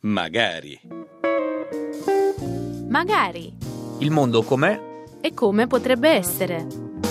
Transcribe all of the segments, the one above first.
Magari. Magari. Il mondo com'è? E come potrebbe essere.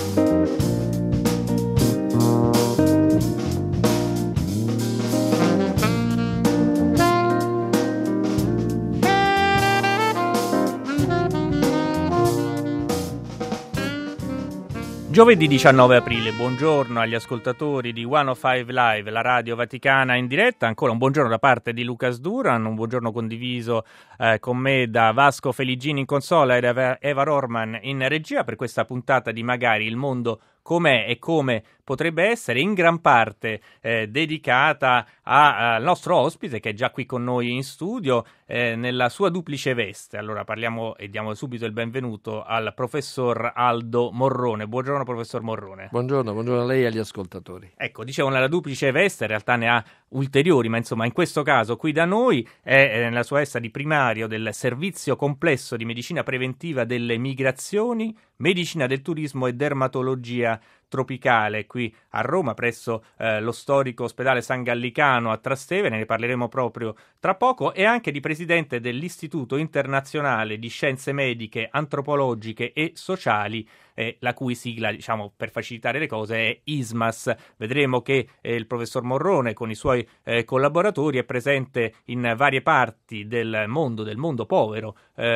Giovedì 19 aprile, buongiorno agli ascoltatori di 105 Live, la radio vaticana in diretta. Ancora un buongiorno da parte di Lucas Duran, un buongiorno condiviso con me da Vasco Feligini in consola e da Eva Rorman in regia per questa puntata di Magari il mondo com'è e come potrebbe essere, in gran parte dedicata al nostro ospite che è già qui con noi in studio nella sua duplice veste. Allora parliamo e diamo subito il benvenuto al professor Aldo Morrone. Buongiorno professor Morrone. Buongiorno a lei e agli ascoltatori. Ecco, dicevo nella duplice veste, in realtà ne ha ulteriori, ma insomma in questo caso qui da noi è nella sua veste di primario del servizio complesso di medicina preventiva delle migrazioni, medicina del turismo e dermatologia tropicale qui a Roma presso lo storico ospedale San Gallicano a Trastevere, ne parleremo proprio tra poco, e anche di presidente dell'Istituto Internazionale di Scienze Mediche, Antropologiche e Sociali, la cui sigla, diciamo, per facilitare le cose è ISMAS. Vedremo che il professor Morrone con i suoi collaboratori è presente in varie parti del mondo povero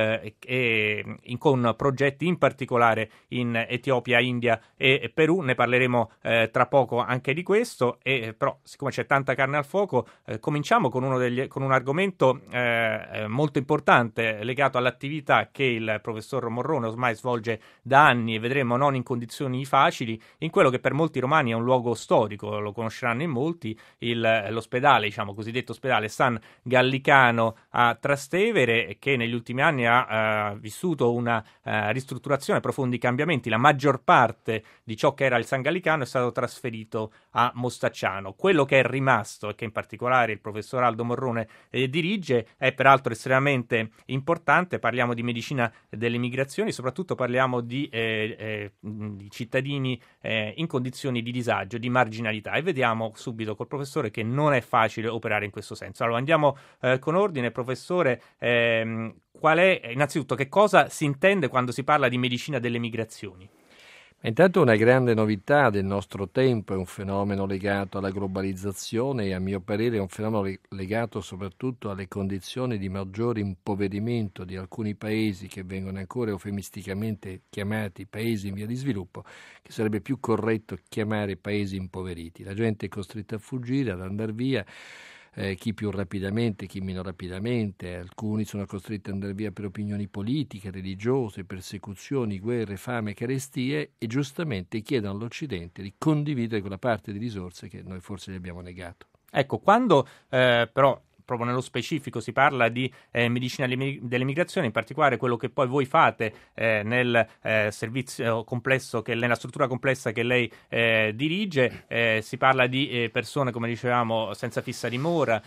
con progetti in particolare in Etiopia, India e Perù. Ne parleremo tra poco anche di questo, però siccome c'è tanta carne al fuoco cominciamo con un argomento molto importante legato all'attività che il professor Morrone ormai svolge da anni, e vedremo non in condizioni facili, in quello che per molti romani è un luogo storico, lo conosceranno in molti, l'ospedale, diciamo cosiddetto ospedale San Gallicano a Trastevere, che negli ultimi anni ha vissuto una ristrutturazione, profondi cambiamenti. La maggior parte di ciò che era il San Gallicano è stato trasferito a Mostacciano. Quello che è rimasto, e che in particolare il professor Aldo Morrone dirige, è peraltro estremamente importante. Parliamo di medicina delle migrazioni, soprattutto parliamo di cittadini in condizioni di disagio, di marginalità, e vediamo subito col professore che non è facile operare in questo senso. Allora andiamo con ordine, professore. Qual è, innanzitutto, che cosa si intende quando si parla di medicina delle migrazioni? Intanto una grande novità del nostro tempo, è un fenomeno legato alla globalizzazione e a mio parere è un fenomeno legato soprattutto alle condizioni di maggiore impoverimento di alcuni paesi che vengono ancora eufemisticamente chiamati paesi in via di sviluppo, che sarebbe più corretto chiamare paesi impoveriti. La gente è costretta a fuggire, ad andare via. Chi più rapidamente, chi meno rapidamente, alcuni sono costretti ad andare via per opinioni politiche, religiose, persecuzioni, guerre, fame, carestie, e giustamente chiedono all'Occidente di condividere quella parte di risorse che noi forse gli abbiamo negato. Ecco, quando però proprio nello specifico si parla di medicina delle migrazioni, in particolare quello che poi voi fate nel servizio complesso, nella struttura complessa che lei dirige, si parla di persone, come dicevamo, senza fissa dimora,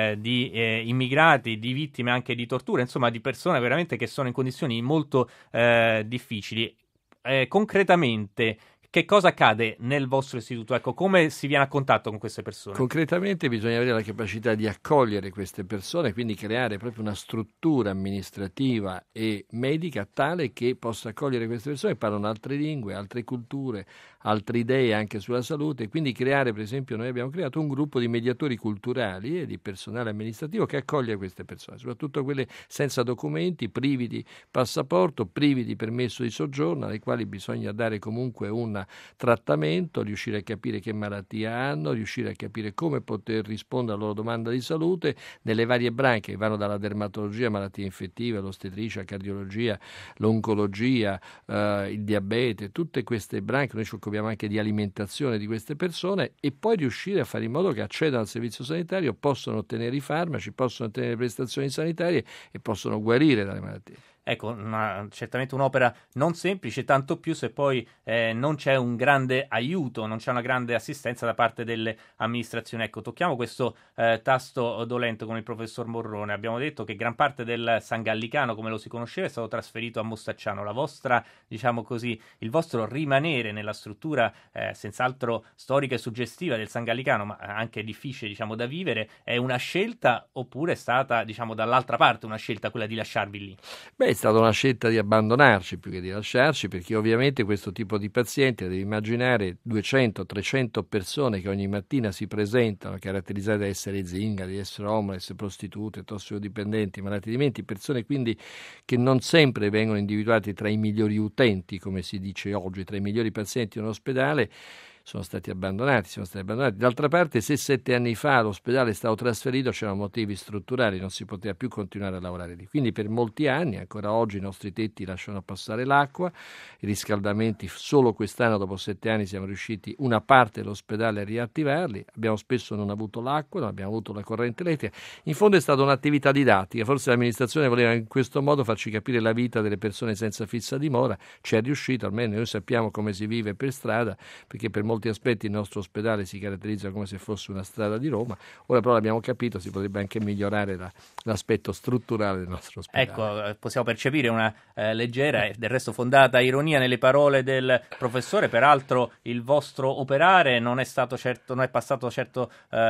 di immigrati, di vittime anche di torture, insomma di persone veramente che sono in condizioni molto difficili. Concretamente, che cosa accade nel vostro istituto? Ecco, come si viene a contatto con queste persone? Concretamente bisogna avere la capacità di accogliere queste persone, quindi creare proprio una struttura amministrativa e medica tale che possa accogliere queste persone che parlano altre lingue, altre culture, altre idee anche sulla salute, quindi creare, per esempio, noi abbiamo creato un gruppo di mediatori culturali e di personale amministrativo che accoglie queste persone, soprattutto quelle senza documenti, privi di passaporto, privi di permesso di soggiorno, alle quali bisogna dare comunque un trattamento, riuscire a capire che malattia hanno, riuscire a capire come poter rispondere alla loro domanda di salute nelle varie branche che vanno dalla dermatologia, malattie infettive, l'ostetricia, cardiologia, l'oncologia, il diabete, tutte queste branche. Noi ci occupiamo anche di alimentazione di queste persone, e poi riuscire a fare in modo che accedano al servizio sanitario, possono ottenere i farmaci, possono ottenere le prestazioni sanitarie e possono guarire dalle malattie. Ecco, certamente un'opera non semplice, tanto più se poi non c'è un grande aiuto, non c'è una grande assistenza da parte delle amministrazioni. Ecco, tocchiamo questo tasto dolente con il professor Morrone. Abbiamo detto che gran parte del San Gallicano, come lo si conosceva, è stato trasferito a Mostacciano. La vostra, diciamo così, il vostro rimanere nella struttura senz'altro storica e suggestiva del San Gallicano, ma anche difficile, diciamo, da vivere, è una scelta oppure è stata, diciamo, dall'altra parte una scelta, quella di lasciarvi lì? Beh, è stata una scelta di abbandonarci più che di lasciarci, perché ovviamente questo tipo di pazienti, devi immaginare 200-300 persone che ogni mattina si presentano, caratterizzate da essere zingari, di essere homeless, prostitute, tossicodipendenti, malati di mente, persone quindi che non sempre vengono individuati tra i migliori utenti, come si dice oggi, tra i migliori pazienti in un ospedale. Sono stati abbandonati. D'altra parte, se 7 anni fa l'ospedale è stato trasferito, c'erano motivi strutturali, non si poteva più continuare a lavorare lì. Quindi per molti anni, ancora oggi, i nostri tetti lasciano passare l'acqua, i riscaldamenti, solo quest'anno, dopo 7 anni, siamo riusciti una parte dell'ospedale a riattivarli. Abbiamo spesso non avuto l'acqua, non abbiamo avuto la corrente elettrica. In fondo è stata un'attività didattica, forse l'amministrazione voleva in questo modo farci capire la vita delle persone senza fissa dimora, ci è riuscito, almeno noi sappiamo come si vive per strada, perché per molti aspetti il nostro ospedale si caratterizza come se fosse una strada di Roma. Ora però l'abbiamo capito, si potrebbe anche migliorare l'aspetto strutturale del nostro ospedale. Ecco, possiamo percepire una leggera e del resto fondata ironia nelle parole del professore. Peraltro il vostro operare non è stato certo, non è passato certo,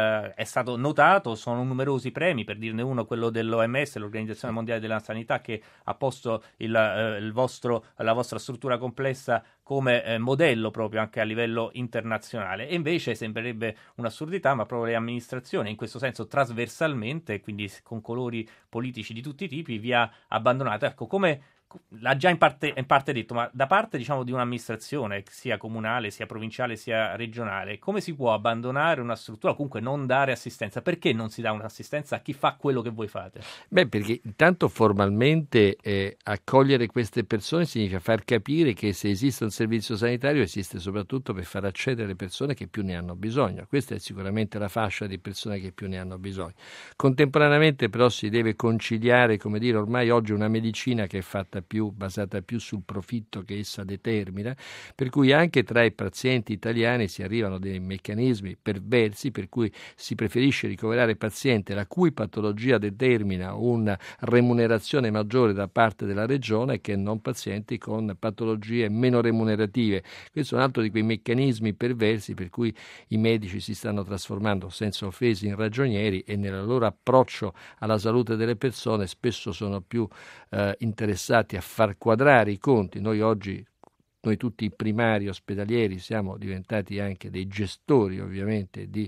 è stato notato, sono numerosi premi, per dirne uno quello dell'OMS, l'Organizzazione Mondiale della Sanità, che ha posto la vostra struttura complessa come modello proprio anche a livello internazionale. E invece sembrerebbe un'assurdità, ma proprio le amministrazioni in questo senso trasversalmente, quindi con colori politici di tutti i tipi, vi ha abbandonato. Ecco, come l'ha già in parte detto, ma da parte, diciamo, di un'amministrazione sia comunale, sia provinciale, sia regionale, come si può abbandonare una struttura, comunque non dare assistenza? Perché non si dà un'assistenza a chi fa quello che voi fate? Beh, perché intanto formalmente accogliere queste persone significa far capire che se esiste un servizio sanitario esiste soprattutto per far accedere le persone che più ne hanno bisogno. Questa è sicuramente la fascia di persone che più ne hanno bisogno. Contemporaneamente però si deve conciliare, come dire, ormai oggi una medicina che è fatta basata più sul profitto che essa determina, per cui anche tra i pazienti italiani si arrivano dei meccanismi perversi per cui si preferisce ricoverare pazienti la cui patologia determina una remunerazione maggiore da parte della regione che non pazienti con patologie meno remunerative. Questo è un altro di quei meccanismi perversi per cui i medici si stanno trasformando, senza offese, in ragionieri, e nel loro approccio alla salute delle persone spesso sono più interessati a far quadrare i conti. Noi tutti i primari ospedalieri siamo diventati anche dei gestori ovviamente di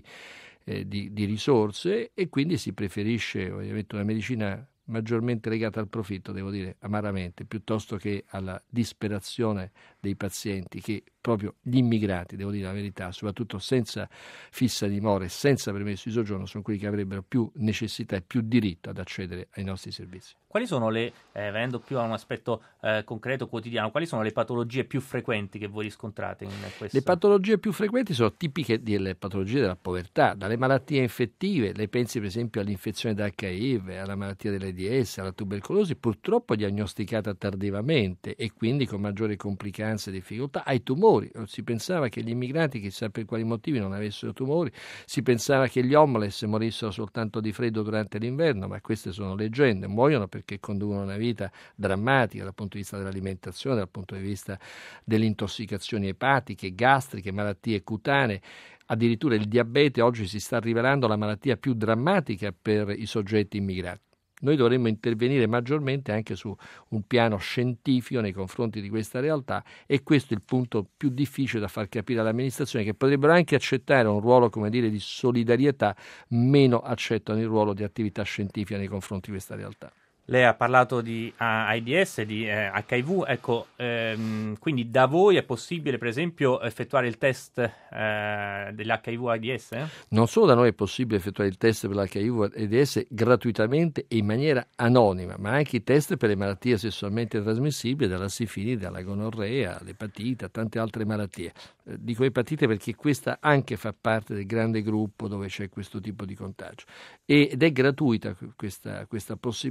risorse, e quindi si preferisce ovviamente una medicina maggiormente legata al profitto, devo dire amaramente, piuttosto che alla disperazione dei pazienti, che proprio gli immigrati, devo dire la verità, soprattutto senza fissa dimora e senza permesso di soggiorno, sono quelli che avrebbero più necessità e più diritto ad accedere ai nostri servizi. Quali sono venendo più a un aspetto concreto, quotidiano, quali sono le patologie più frequenti che voi riscontrate in questo? Le patologie più frequenti sono tipiche delle patologie della povertà, dalle malattie infettive. Lei pensi per esempio all'infezione da HIV, alla malattia dell'AIDS, alla tubercolosi, purtroppo diagnosticata tardivamente e quindi con maggiori complicanze e difficoltà, ai tumori. Si pensava che gli immigrati, chissà per quali motivi, non avessero tumori, si pensava che gli homeless morissero soltanto di freddo durante l'inverno, ma queste sono leggende. Muoiono perché conducono una vita drammatica dal punto di vista dell'alimentazione, dal punto di vista delle intossicazioni epatiche, gastriche, malattie cutanee. Addirittura il diabete oggi si sta rivelando la malattia più drammatica per i soggetti immigrati. Noi dovremmo intervenire maggiormente anche su un piano scientifico nei confronti di questa realtà, e questo è il punto più difficile da far capire all'amministrazione, che potrebbero anche accettare un ruolo, come dire, di solidarietà, meno accettano il ruolo di attività scientifica nei confronti di questa realtà. Lei ha parlato di AIDS, di HIV, ecco, quindi da voi è possibile per esempio effettuare il test dell'HIV-AIDS? Non solo da noi è possibile effettuare il test per l'HIV-AIDS gratuitamente e in maniera anonima, ma anche i test per le malattie sessualmente trasmissibili, dalla sifilide alla gonorrea, all'epatite, a tante altre malattie. Dico epatite perché questa anche fa parte del grande gruppo dove c'è questo tipo di contagio, ed è gratuita questa possibilità.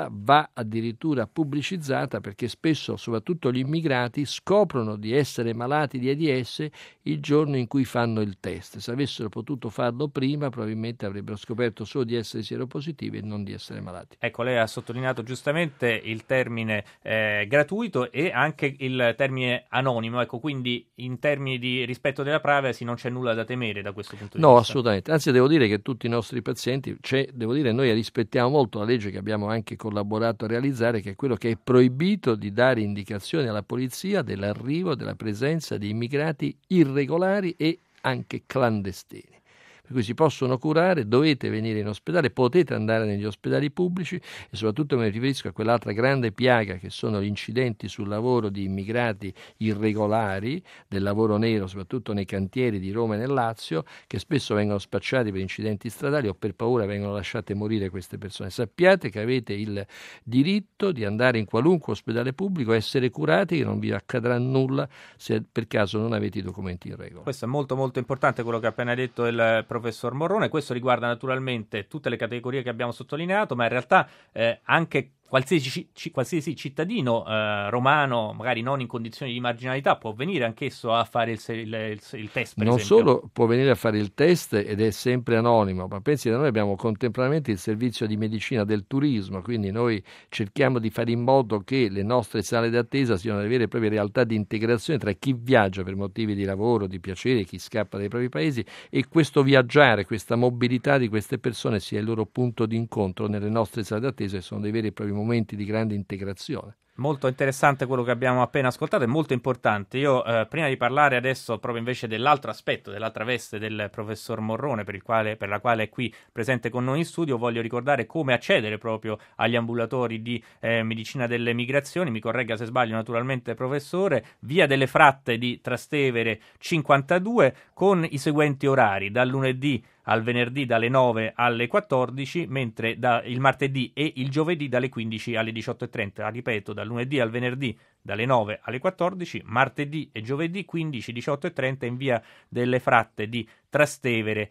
cosa va addirittura pubblicizzata, perché spesso, soprattutto gli immigrati, scoprono di essere malati di AIDS il giorno in cui fanno il test. Se avessero potuto farlo prima, probabilmente avrebbero scoperto solo di essere sieropositivi e non di essere malati. Ecco, lei ha sottolineato giustamente il termine gratuito e anche il termine anonimo, ecco, quindi in termini di rispetto della privacy non c'è nulla da temere da questo punto di vista. No, assolutamente, anzi devo dire che tutti i nostri pazienti, devo dire, noi rispettiamo molto la legge che abbiamo anche collaborato a realizzare, che è quello che è proibito di dare indicazioni alla polizia dell'arrivo, della presenza di immigrati irregolari e anche clandestini. Per cui si possono curare, dovete venire in ospedale, potete andare negli ospedali pubblici, e soprattutto mi riferisco a quell'altra grande piaga che sono gli incidenti sul lavoro di immigrati irregolari, del lavoro nero, soprattutto nei cantieri di Roma e nel Lazio, che spesso vengono spacciati per incidenti stradali o per paura vengono lasciate morire queste persone. Sappiate che avete il diritto di andare in qualunque ospedale pubblico, essere curati, che non vi accadrà nulla se per caso non avete i documenti in regola. Questo è molto molto importante, quello che ha appena detto il professor Morrone. Questo riguarda naturalmente tutte le categorie che abbiamo sottolineato, ma in realtà anche qualsiasi cittadino romano, magari non in condizioni di marginalità, può venire anch'esso a fare il test, per non esempio. Solo può venire a fare il test ed è sempre anonimo, ma pensi che noi abbiamo contemporaneamente il servizio di medicina del turismo, quindi noi cerchiamo di fare in modo che le nostre sale d'attesa siano delle vere e proprie realtà di integrazione tra chi viaggia per motivi di lavoro, di piacere, chi scappa dai propri paesi, e questo viaggiare, questa mobilità di queste persone sia il loro punto di incontro nelle nostre sale d'attesa, che sono dei veri e propri momenti di grande integrazione. Molto interessante quello che abbiamo appena ascoltato, è molto importante. Io prima di parlare adesso proprio invece dell'altro aspetto, dell'altra veste del professor Morrone, per la quale è qui presente con noi in studio, voglio ricordare come accedere proprio agli ambulatori di medicina delle migrazioni. Mi corregga se sbaglio naturalmente, professore. Via delle Fratte di Trastevere 52, con i seguenti orari: dal lunedì al venerdì dalle 9 alle 14, mentre il martedì e il giovedì dalle 15 alle 18:30. Ripeto, dal lunedì al venerdì dalle 9 alle 14, martedì e giovedì 15, 18:30 in via delle Fratte di Trastevere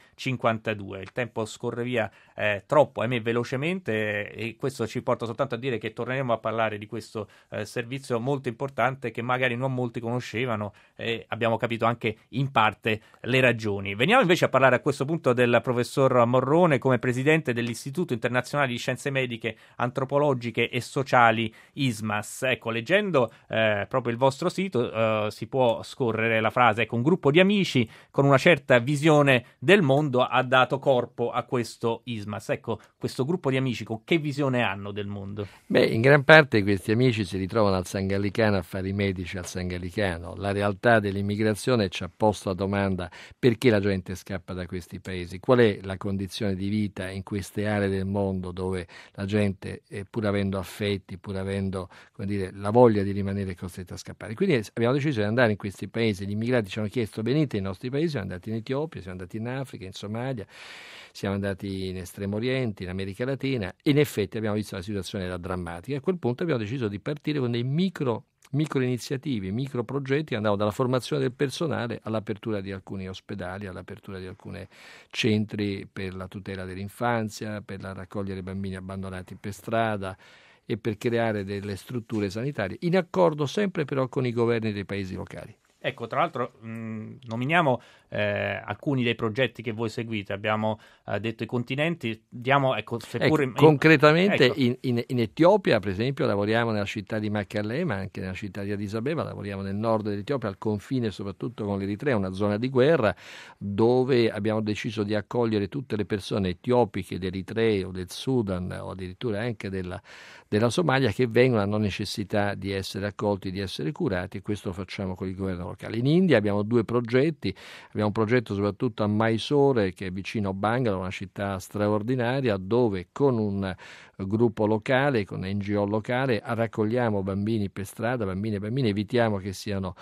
52. Il tempo scorre via troppo, ahimè, velocemente, e questo ci porta soltanto a dire che torneremo a parlare di questo servizio molto importante che magari non molti conoscevano, e abbiamo capito anche in parte le ragioni. Veniamo invece a parlare a questo punto del professor Morrone come presidente dell'Istituto Internazionale di Scienze Mediche, Antropologiche e Sociali, ISMAS. Ecco, leggendo proprio il vostro sito si può scorrere la frase: ecco, un gruppo di amici con una certa visione del mondo ha dato corpo a questo ISMAS. Ecco, questo gruppo di amici con che visione hanno del mondo? Beh, in gran parte questi amici si ritrovano al San Gallicano a fare i medici al San Gallicano. La realtà dell'immigrazione ci ha posto la domanda: perché la gente scappa da questi paesi? Qual è la condizione di vita in queste aree del mondo dove la gente, pur avendo affetti, pur avendo, come dire, la voglia di rimanere, è costretta a scappare? Quindi abbiamo deciso di andare in questi paesi. Gli immigrati ci hanno chiesto: venite nei nostri paesi. Siamo andati in Etiopia, siamo andati in Africa, in Somalia, siamo andati in Estremo Oriente, in America Latina, e in effetti abbiamo visto la situazione era drammatica. A quel punto abbiamo deciso di partire con dei micro iniziative, micro progetti che andavano dalla formazione del personale all'apertura di alcuni ospedali, all'apertura di alcuni centri per la tutela dell'infanzia, per raccogliere bambini abbandonati per strada e per creare delle strutture sanitarie, in accordo sempre però con i governi dei paesi locali. Ecco, tra l'altro nominiamo alcuni dei progetti che voi seguite. Abbiamo detto i continenti, diamo, concretamente ecco. In Etiopia, per esempio, lavoriamo nella città di Mekelle, ma anche nella città di Addis Abeba. Lavoriamo nel nord dell'Etiopia, al confine soprattutto con l'Eritrea, una zona di guerra, dove abbiamo deciso di accogliere tutte le persone etiopiche, d'Eritrea o del Sudan, o addirittura anche della Somalia, che vengono, hanno necessità di essere accolti, di essere curati, e questo lo facciamo con il governo locale. In India abbiamo due progetti. Abbiamo un progetto soprattutto a Mysore, che è vicino a Bangalore, una città straordinaria, dove con un gruppo locale, con NGO locale, raccogliamo bambini per strada, bambine e bambini, evitiamo che siano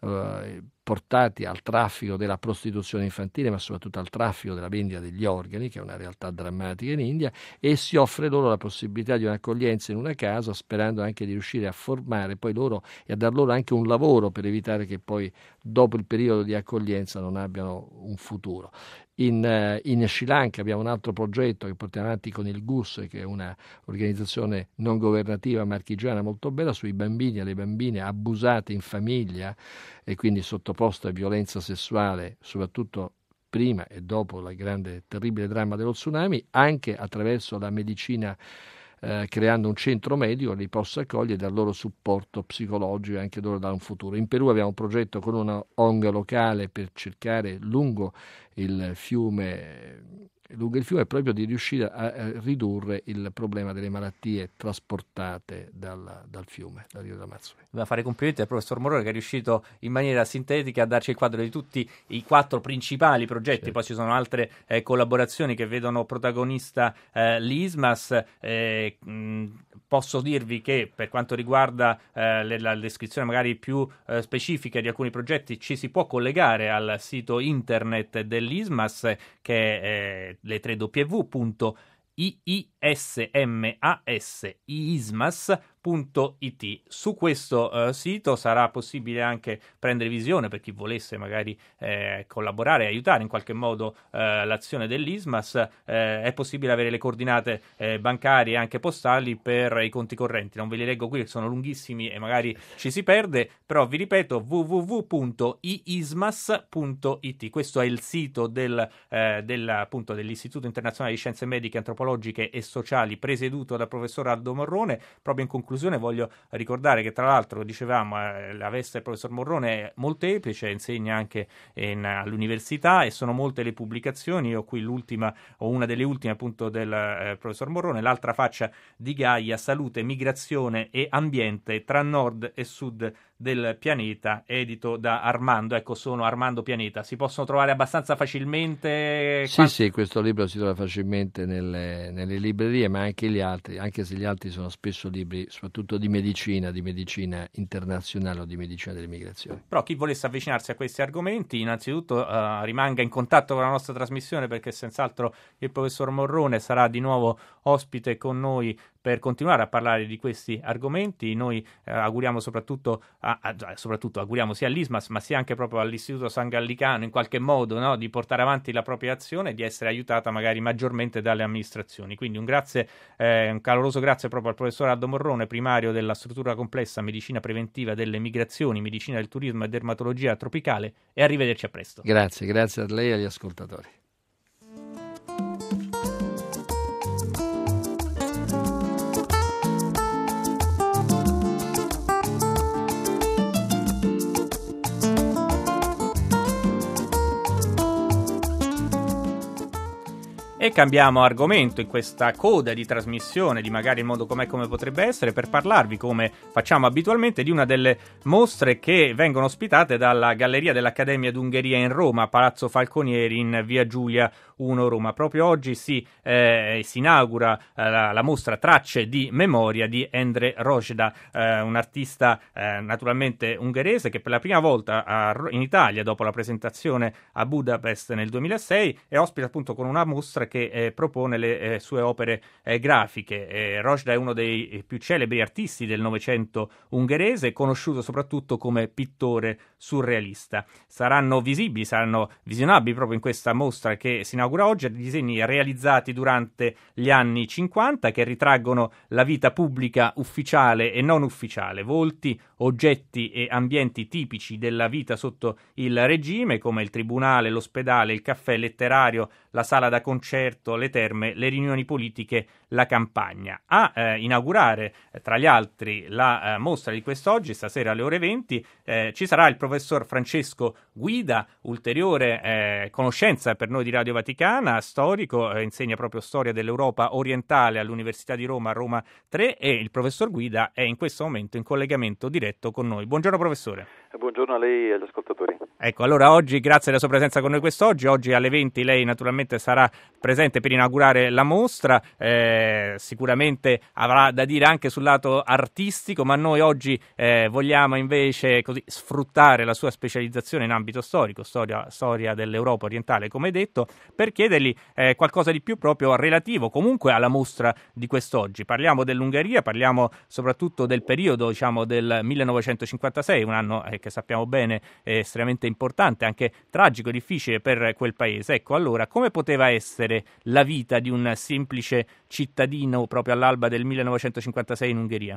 portati al traffico della prostituzione infantile, ma soprattutto al traffico della vendita degli organi, che è una realtà drammatica in India, e si offre loro la possibilità di un'accoglienza in una casa, sperando anche di riuscire a formare poi loro e a dar loro anche un lavoro, per evitare che poi dopo il periodo di accoglienza non abbiano un futuro. In Sri Lanka abbiamo un altro progetto che portiamo avanti con il GUS, che è una organizzazione non governativa marchigiana molto bella, sui bambini e le bambine abusate in famiglia e quindi sottoposte a violenza sessuale, soprattutto prima e dopo la grande terribile dramma dello tsunami, anche attraverso la medicina, creando un centro medico li possa accogliere e dar loro supporto psicologico e anche loro da un futuro. In Perù abbiamo un progetto con una ONG locale per cercare lungo il fiume proprio di riuscire a ridurre il problema delle malattie trasportate dal fiume, dal Rio dell'Amazzoni. Dobbiamo fare complimenti al professor Morrone, che è riuscito in maniera sintetica a darci il quadro di tutti i 4 principali progetti. Certo. Poi ci sono altre collaborazioni che vedono protagonista l'ISMAS. Posso dirvi che per quanto riguarda la descrizione magari più specifica di alcuni progetti, ci si può collegare al sito internet dell'ISMAS, che è le 3 www.iismas.it. Su questo sito sarà possibile anche prendere visione per chi volesse magari collaborare e aiutare in qualche modo l'azione dell'ISMAS. È possibile avere le coordinate bancarie e anche postali per i conti correnti. Non ve li leggo qui, che sono lunghissimi e magari ci si perde, però vi ripeto www.iismas.it. Questo è il sito appunto dell'Istituto Internazionale di Scienze Mediche, Antropologiche e Sociali, presieduto dal professor Aldo Morrone. Proprio in conclusione voglio ricordare che, tra l'altro, dicevamo, la veste del professor Morrone è molteplice, insegna anche all'università e sono molte le pubblicazioni. Io qui l'ultima, o una delle ultime appunto del professor Morrone, L'altra faccia di Gaia, salute, migrazione e ambiente tra nord e sud del pianeta, edito da Armando. Ecco, sono Armando Pianeta. Si possono trovare abbastanza facilmente? Sì, questo libro si trova facilmente nelle librerie, ma anche gli altri, anche se gli altri sono spesso libri soprattutto di medicina internazionale o di medicina delle migrazioni. Però chi volesse avvicinarsi a questi argomenti, innanzitutto rimanga in contatto con la nostra trasmissione, perché senz'altro il professor Morrone sarà di nuovo ospite con noi per continuare a parlare di questi argomenti. Noi auguriamo soprattutto auguriamo sia all'ISMAS ma sia anche proprio all'Istituto San Gallicano in qualche modo, no, di portare avanti la propria azione e di essere aiutata magari maggiormente dalle amministrazioni. Quindi un caloroso grazie proprio al professor Aldo Morrone, primario della struttura complessa medicina preventiva delle migrazioni, medicina del turismo e dermatologia tropicale, e arrivederci a presto. Grazie a lei e agli ascoltatori. E cambiamo argomento in questa coda di trasmissione di Magari il mondo com'è, come potrebbe essere, per parlarvi, come facciamo abitualmente, di una delle mostre che vengono ospitate dalla Galleria dell'Accademia d'Ungheria in Roma, Palazzo Falconieri in via Giulia 1 Roma. Proprio oggi si inaugura la mostra Tracce di memoria di Endre Rojda, un artista naturalmente ungherese che per la prima volta in Italia, dopo la presentazione a Budapest nel 2006, è ospite appunto con una mostra che propone le sue opere grafiche. Rojda è uno dei più celebri artisti del Novecento ungherese, conosciuto soprattutto come pittore surrealista. Saranno visionabili proprio in questa mostra che si inaugura oggi disegni realizzati durante gli anni 50 che ritraggono la vita pubblica ufficiale e non ufficiale, volti, oggetti e ambienti tipici della vita sotto il regime, come il tribunale, l'ospedale, il caffè letterario, la sala da concerto, le terme, le riunioni politiche, la campagna. A inaugurare, tra gli altri, la mostra di quest'oggi, stasera alle ore 20, ci sarà il professor Francesco Guida, ulteriore conoscenza per noi di Radio Vaticana, storico, insegna proprio storia dell'Europa orientale all'Università di Roma, Roma 3, e il professor Guida è in questo momento in collegamento diretto con noi. Buongiorno professore. Buongiorno a lei e agli ascoltatori. Ecco, allora oggi, grazie della sua presenza con noi quest'oggi, oggi alle 20 lei naturalmente sarà presente per inaugurare la mostra, sicuramente avrà da dire anche sul lato artistico, ma noi oggi vogliamo invece così sfruttare la sua specializzazione in ambito storico, storia dell'Europa orientale, come detto, per chiedergli qualcosa di più proprio relativo comunque alla mostra di quest'oggi. Parliamo dell'Ungheria, parliamo soprattutto del periodo, diciamo, del 1956, un anno che sappiamo bene estremamente importante, anche tragico, difficile per quel paese. Ecco, allora, come poteva essere la vita di un semplice cittadino proprio all'alba del 1956 in Ungheria?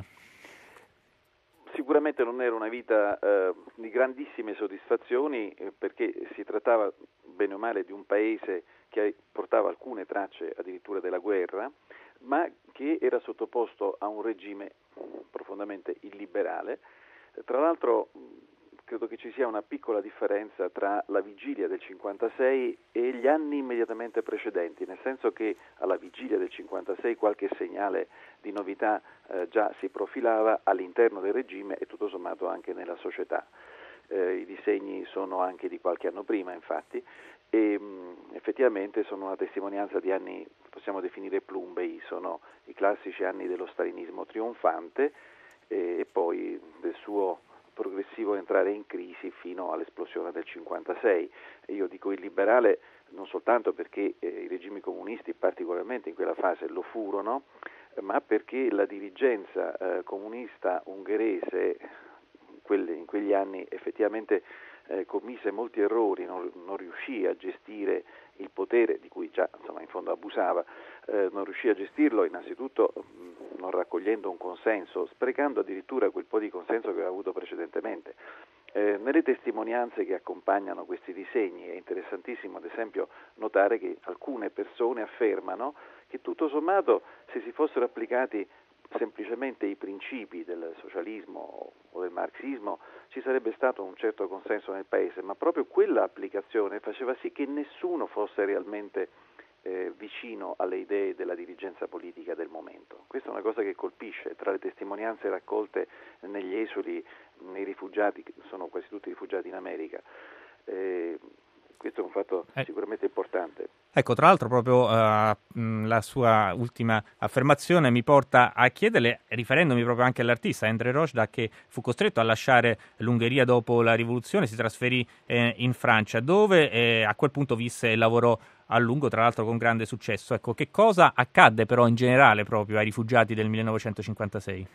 Sicuramente non era una vita di grandissime soddisfazioni, perché si trattava bene o male di un paese che portava alcune tracce addirittura della guerra, ma che era sottoposto a un regime profondamente illiberale. Tra l'altro credo che ci sia una piccola differenza tra la vigilia del 56 e gli anni immediatamente precedenti, nel senso che alla vigilia del 56 qualche segnale di novità già si profilava all'interno del regime e tutto sommato anche nella società. I disegni sono anche di qualche anno prima, infatti, e effettivamente sono una testimonianza di anni, possiamo definire plumbei, sono i classici anni dello stalinismo trionfante e poi del suo progressivo entrare in crisi fino all'esplosione del 56. E io dico illiberale non soltanto perché i regimi comunisti particolarmente in quella fase lo furono, ma perché la dirigenza comunista ungherese in quegli anni effettivamente commise molti errori, non riuscì a gestire il potere di cui già in fondo abusava, non riuscì a gestirlo innanzitutto non raccogliendo un consenso, sprecando addirittura quel po' di consenso che aveva avuto precedentemente. Nelle testimonianze che accompagnano questi disegni è interessantissimo ad esempio notare che alcune persone affermano che tutto sommato se si fossero applicati semplicemente i principi del socialismo o del marxismo ci sarebbe stato un certo consenso nel paese, ma proprio quella applicazione faceva sì che nessuno fosse realmente vicino alle idee della dirigenza politica del momento. Questa è una cosa che colpisce tra le testimonianze raccolte negli esuli, nei rifugiati, che sono quasi tutti rifugiati in America. Questo è un fatto sicuramente importante. Ecco, tra l'altro proprio la sua ultima affermazione mi porta a chiederle, riferendomi proprio anche all'artista Endre Roșda, che fu costretto a lasciare l'Ungheria dopo la rivoluzione, si trasferì in Francia, dove a quel punto visse e lavorò a lungo, tra l'altro con grande successo. Ecco, che cosa accadde però in generale proprio ai rifugiati del 1956?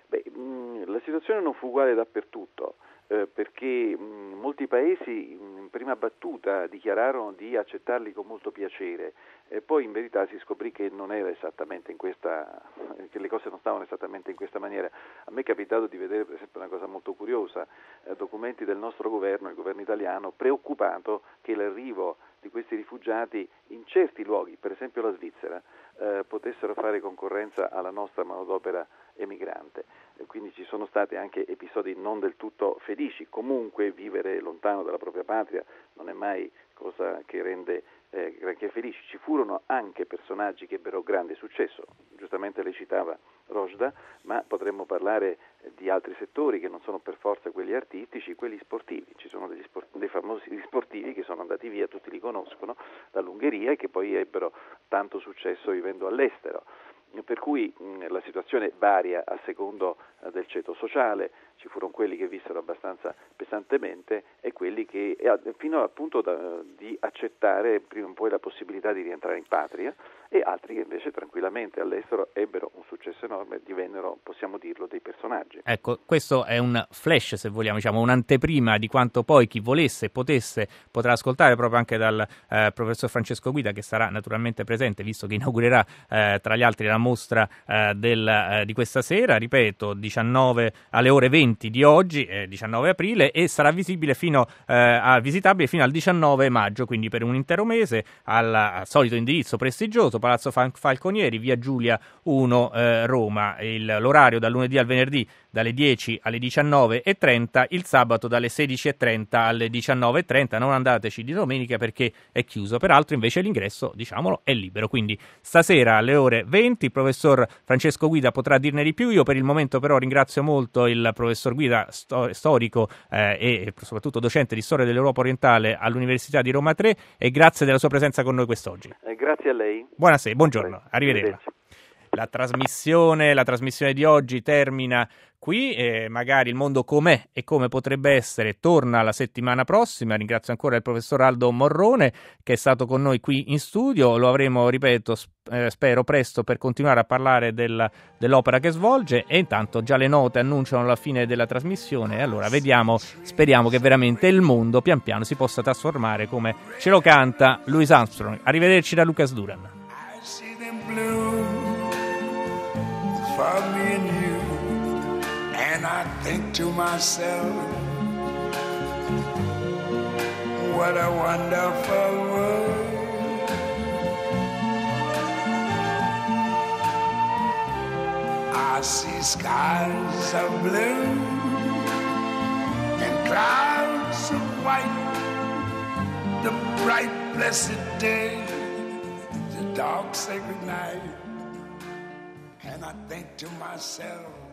La situazione non fu uguale dappertutto. Perché molti paesi in prima battuta dichiararono di accettarli con molto piacere e poi in verità si scoprì che non era esattamente che le cose non stavano esattamente in questa maniera. A me è capitato di vedere per esempio una cosa molto curiosa, documenti del nostro governo, il governo italiano, preoccupato che l'arrivo di questi rifugiati in certi luoghi, per esempio la Svizzera, potessero fare concorrenza alla nostra manodopera emigrante. Quindi ci sono stati anche episodi non del tutto felici. Comunque vivere lontano dalla propria patria non è mai cosa che rende granché felici. Ci furono anche personaggi che ebbero grande successo, giustamente lei citava Roșda, ma potremmo parlare di altri settori che non sono per forza quelli artistici, quelli sportivi. Ci sono dei famosi sportivi che sono andati via, tutti li conoscono, dall'Ungheria e che poi ebbero tanto successo vivendo all'estero. Per cui la situazione varia a secondo del ceto sociale, ci furono quelli che vissero abbastanza pesantemente e quelli che fino al punto di accettare prima o poi la possibilità di rientrare in patria e altri che invece tranquillamente all'estero ebbero un successo enorme e divennero, possiamo dirlo, dei personaggi. Ecco, questo è un flash, se vogliamo, un'anteprima di quanto poi chi volesse e potesse potrà ascoltare proprio anche dal professor Francesco Guida, che sarà naturalmente presente, visto che inaugurerà tra gli altri la mostra di questa sera, ripeto, 19 alle ore 20 di oggi, 19 aprile, e sarà visibile visitabile fino al 19 maggio, quindi per un intero mese, al solito indirizzo prestigioso, Palazzo Falconieri, via Giulia 1, Roma. L'orario dal lunedì al venerdì dalle 10 alle 19:30, il sabato dalle 16:30 alle 19:30. Non andateci di domenica perché è chiuso. Peraltro invece l'ingresso, diciamolo, è libero. Quindi stasera alle ore 20 il professor Francesco Guida potrà dirne di più. Io per il momento però ringrazio molto il professor Guida, storico e soprattutto docente di storia dell'Europa orientale all'Università di Roma 3, e grazie della sua presenza con noi quest'oggi. Grazie a lei. Buonasera, buongiorno, arrivederci. la trasmissione di oggi termina qui, magari il mondo com'è e come potrebbe essere torna la settimana prossima. Ringrazio ancora il professor Aldo Morrone che è stato con noi qui in studio, lo avremo, ripeto, spero presto per continuare a parlare dell'opera che svolge, e intanto già le note annunciano la fine della trasmissione, e allora speriamo che veramente il mondo pian piano si possa trasformare come ce lo canta Louis Armstrong. Arrivederci da Lucas Duran. And I think to myself, what a wonderful world. I see skies of blue and clouds of white, the bright blessed day, the dark sacred night. And I think to myself,